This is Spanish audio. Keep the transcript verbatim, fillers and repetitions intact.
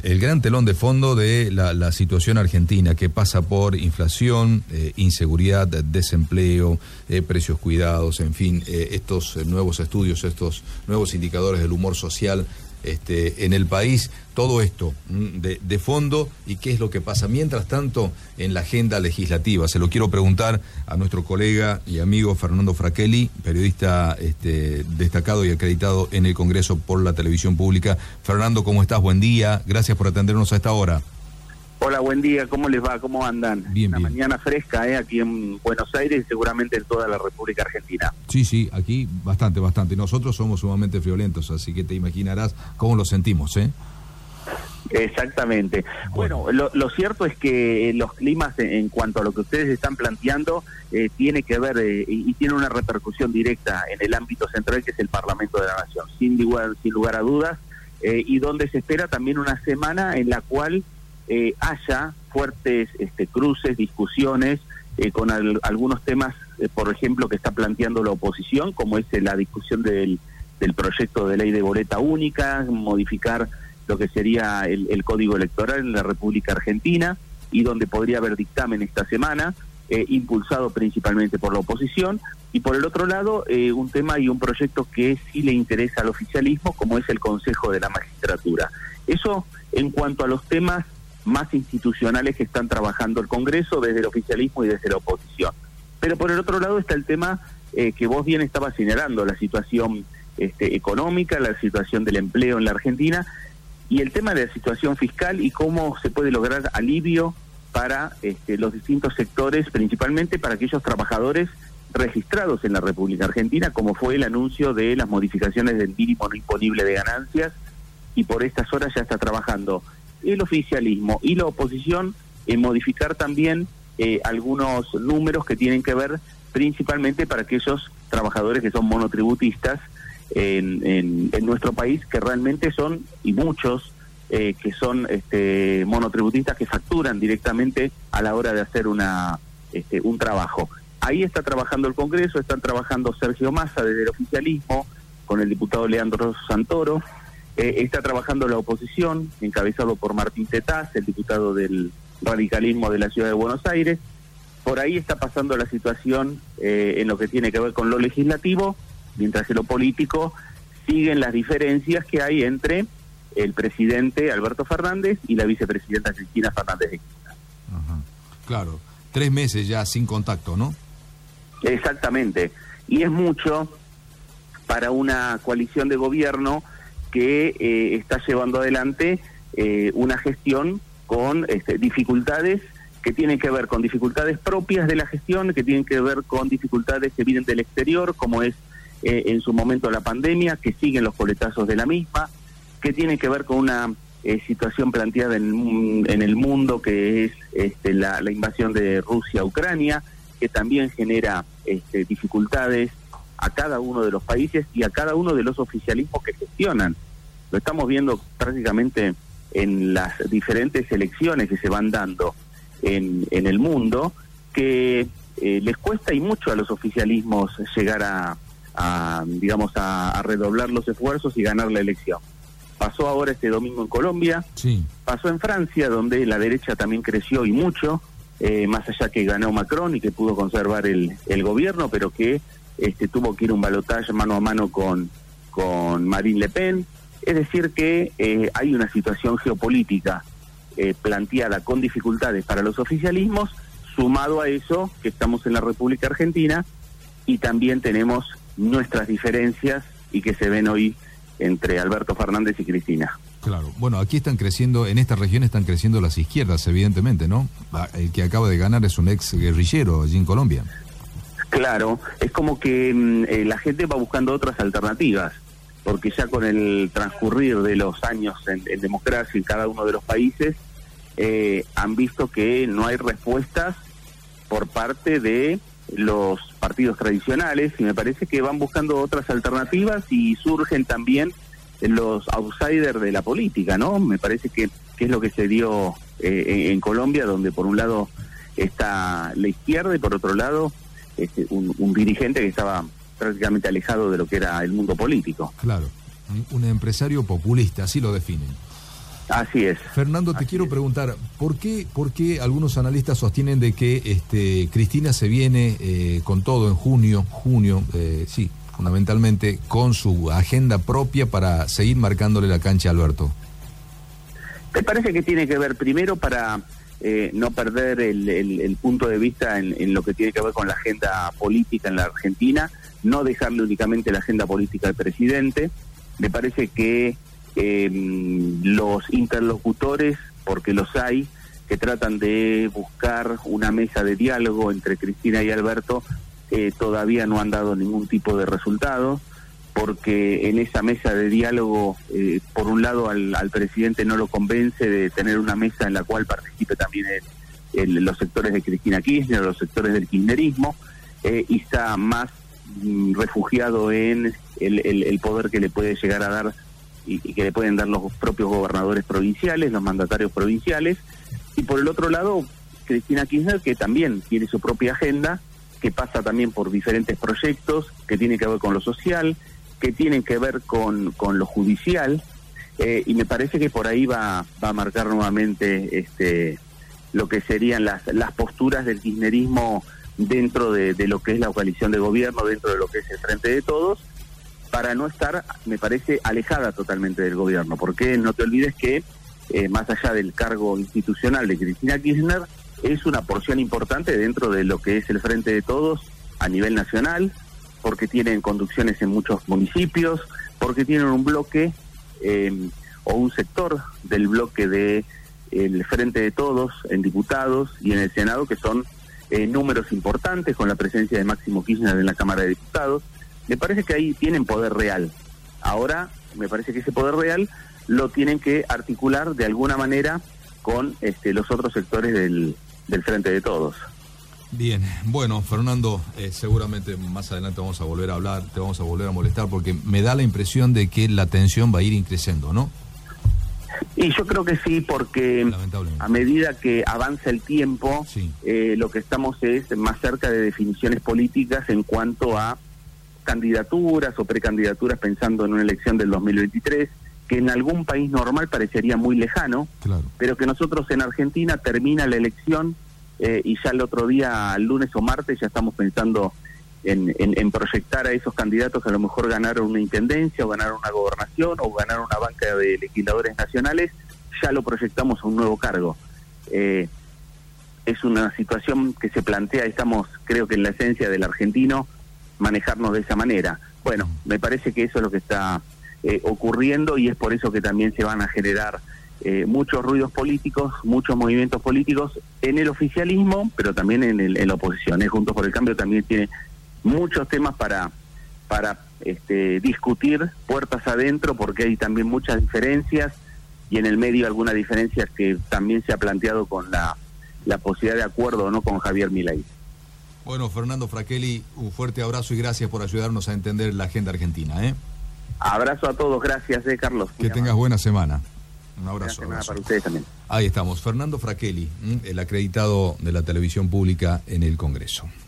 El gran telón de fondo de la, la situación argentina, que pasa por inflación, eh, inseguridad, desempleo, eh, precios cuidados, en fin, eh, estos eh, nuevos estudios, estos nuevos indicadores del humor social este, en el país, todo esto de, de fondo, y qué es lo que pasa mientras tanto en la agenda legislativa. Se lo quiero preguntar a nuestro colega y amigo Fernando Fraquelli, periodista este, destacado y acreditado en el Congreso por la televisión pública. Fernando, ¿cómo estás? Buen día, gracias por atendernos a esta hora. Hola, buen día, ¿cómo les va? ¿Cómo andan? Bien, Una bien. mañana fresca, ¿eh? Aquí en Buenos Aires y seguramente en toda la República Argentina. Sí, sí, aquí bastante, bastante. Nosotros somos sumamente friolentos, así que te imaginarás cómo lo sentimos, ¿eh? Exactamente. Bueno, bueno lo, lo cierto es que los climas en, en cuanto a lo que ustedes están planteando eh, tiene que ver eh, y, y tiene una repercusión directa en el ámbito central, que es el Parlamento de la Nación, sin lugar, sin lugar a dudas, eh, y donde se espera también una semana en la cual eh, haya fuertes este, cruces, discusiones eh, con al, algunos temas, eh, por ejemplo, que está planteando la oposición, como es eh, la discusión del, del proyecto de ley de boleta única, modificar lo que sería el, el Código Electoral en la República Argentina, y donde podría haber dictamen esta semana, eh, impulsado principalmente por la oposición, y por el otro lado, eh, un tema y un proyecto que sí le interesa al oficialismo, como es el Consejo de la Magistratura. Eso en cuanto a los temas más institucionales que están trabajando el Congreso desde el oficialismo y desde la oposición. Pero por el otro lado está el tema eh, que vos bien estabas señalando, la situación este, económica, la situación del empleo en la Argentina, y el tema de la situación fiscal y cómo se puede lograr alivio para este, los distintos sectores, principalmente para aquellos trabajadores registrados en la República Argentina, como fue el anuncio de las modificaciones del mínimo no imponible de ganancias, y por estas horas ya está trabajando el oficialismo y la oposición en modificar también eh, algunos números que tienen que ver principalmente para aquellos trabajadores que son monotributistas en, en, en nuestro país, que realmente son, y muchos, eh, que son este, monotributistas que facturan directamente a la hora de hacer una este, un trabajo. Ahí está trabajando el Congreso, están trabajando Sergio Massa desde el oficialismo, con el diputado Leandro Santoro, eh, está trabajando la oposición, encabezado por Martín Tetaz, el diputado del radicalismo de la Ciudad de Buenos Aires. Por ahí está pasando la situación eh, en lo que tiene que ver con lo legislativo, mientras que lo político siguen las diferencias que hay entre el presidente Alberto Fernández y la vicepresidenta Cristina Fernández de Kirchner. Ajá. Claro, tres meses ya sin contacto, ¿no? Exactamente, y es mucho para una coalición de gobierno que eh, está llevando adelante eh, una gestión con este, dificultades que tienen que ver con dificultades propias de la gestión, que tienen que ver con dificultades que vienen del exterior, como es eh, en su momento la pandemia, que siguen los coletazos de la misma, que tienen que ver con una eh, situación planteada en, en el mundo, que es este, la, la invasión de Rusia a Ucrania, que también genera este, dificultades a cada uno de los países y a cada uno de los oficialismos que gestionan. Lo estamos viendo prácticamente en las diferentes elecciones que se van dando en, en el mundo, que eh, les cuesta y mucho a los oficialismos llegar a, a digamos, a, a redoblar los esfuerzos y ganar la elección. Pasó ahora este domingo en Colombia, sí. Pasó en Francia, donde la derecha también creció y mucho, eh, más allá que ganó Macron y que pudo conservar el, el gobierno, pero que este, tuvo que ir a un balotaje mano a mano con, con Marine Le Pen. Es decir que eh, hay una situación geopolítica eh, planteada con dificultades para los oficialismos, sumado a eso que estamos en la República Argentina y también tenemos nuestras diferencias y que se ven hoy entre Alberto Fernández y Cristina. Claro, bueno, aquí están creciendo, en esta región están creciendo las izquierdas, evidentemente, ¿no? El que acaba de ganar es un ex guerrillero allí en Colombia. Claro, es como que eh, la gente va buscando otras alternativas, porque ya con el transcurrir de los años en, en democracia en cada uno de los países, eh, han visto que no hay respuestas por parte de los partidos tradicionales, y me parece que van buscando otras alternativas y surgen también los outsiders de la política, ¿no? Me parece que, que es lo que se dio eh, en, en Colombia, donde por un lado está la izquierda y por otro lado este, un, un dirigente que estaba prácticamente alejado de lo que era el mundo político. Claro, un empresario populista, así lo definen. Así es. Fernando, te Así quiero es. preguntar, ¿por qué, por qué algunos analistas sostienen de que este, Cristina se viene eh, con todo en junio, junio, eh, sí, fundamentalmente con su agenda propia para seguir marcándole la cancha a Alberto? Me parece que tiene que ver primero para eh, no perder el, el, el punto de vista en, en lo que tiene que ver con la agenda política en la Argentina, no dejarle únicamente la agenda política al presidente. Me parece que eh, los interlocutores, porque los hay, que tratan de buscar una mesa de diálogo entre Cristina y Alberto, eh, todavía no han dado ningún tipo de resultado, porque en esa mesa de diálogo, eh, por un lado al, al presidente no lo convence de tener una mesa en la cual participe también el, el, los sectores de Cristina Kirchner, los sectores del kirchnerismo, eh, y está más mm, refugiado en el, el, el poder que le puede llegar a dar y, y que le pueden dar los propios gobernadores provinciales, los mandatarios provinciales, y por el otro lado Cristina Kirchner, que también tiene su propia agenda, que pasa también por diferentes proyectos que tienen que ver con lo social, que tienen que ver con, con lo judicial, eh, y me parece que por ahí va, va a marcar nuevamente este, lo que serían las, las posturas del kirchnerismo dentro de, de lo que es la coalición de gobierno, dentro de lo que es el Frente de Todos, para no estar, me parece, alejada totalmente del gobierno, porque no te olvides que, eh, más allá del cargo institucional de Cristina Kirchner, es una porción importante dentro de lo que es el Frente de Todos a nivel nacional, porque tienen conducciones en muchos municipios, porque tienen un bloque eh, o un sector del bloque de el Frente de Todos en diputados y en el Senado, que son eh, números importantes, con la presencia de Máximo Kirchner en la Cámara de Diputados. Me parece que ahí tienen poder real. Ahora, me parece que ese poder real lo tienen que articular de alguna manera con este, los otros sectores del, del Frente de Todos. Bien, bueno, Fernando, eh, seguramente más adelante vamos a volver a hablar, te vamos a volver a molestar, porque me da la impresión de que la tensión va a ir increciendo, ¿no? Y yo creo que sí, porque a medida que avanza el tiempo, sí. eh, lo que estamos es más cerca de definiciones políticas en cuanto a candidaturas o precandidaturas, pensando en una elección del dos mil veintitrés, que en algún país normal parecería muy lejano, claro. Pero que nosotros en Argentina termina la elección eh, y ya el otro día, lunes o martes, ya estamos pensando en, en, en proyectar a esos candidatos que a lo mejor ganaron una intendencia o ganaron una gobernación o ganaron una banca de legisladores nacionales, ya lo proyectamos a un nuevo cargo. Eh, es una situación que se plantea, estamos creo que en la esencia del argentino, manejarnos de esa manera. Bueno, me parece que eso es lo que está eh, ocurriendo, y es por eso que también se van a generar eh, muchos ruidos políticos, muchos movimientos políticos en el oficialismo, pero también en, el, en la oposición. ¿eh? Juntos por el Cambio también tiene muchos temas para para este, discutir puertas adentro, porque hay también muchas diferencias, y en el medio alguna diferencia que también se ha planteado con la, la posibilidad de acuerdo o no con Javier Milei. Bueno, Fernando Fracchelli, un fuerte abrazo y gracias por ayudarnos a entender la agenda argentina. ¿eh? Abrazo a todos, gracias, eh, Carlos. Que tengas buena semana. Un abrazo. Buena semana para ustedes también. Ahí estamos, Fernando Fracchelli, el acreditado de la televisión pública en el Congreso.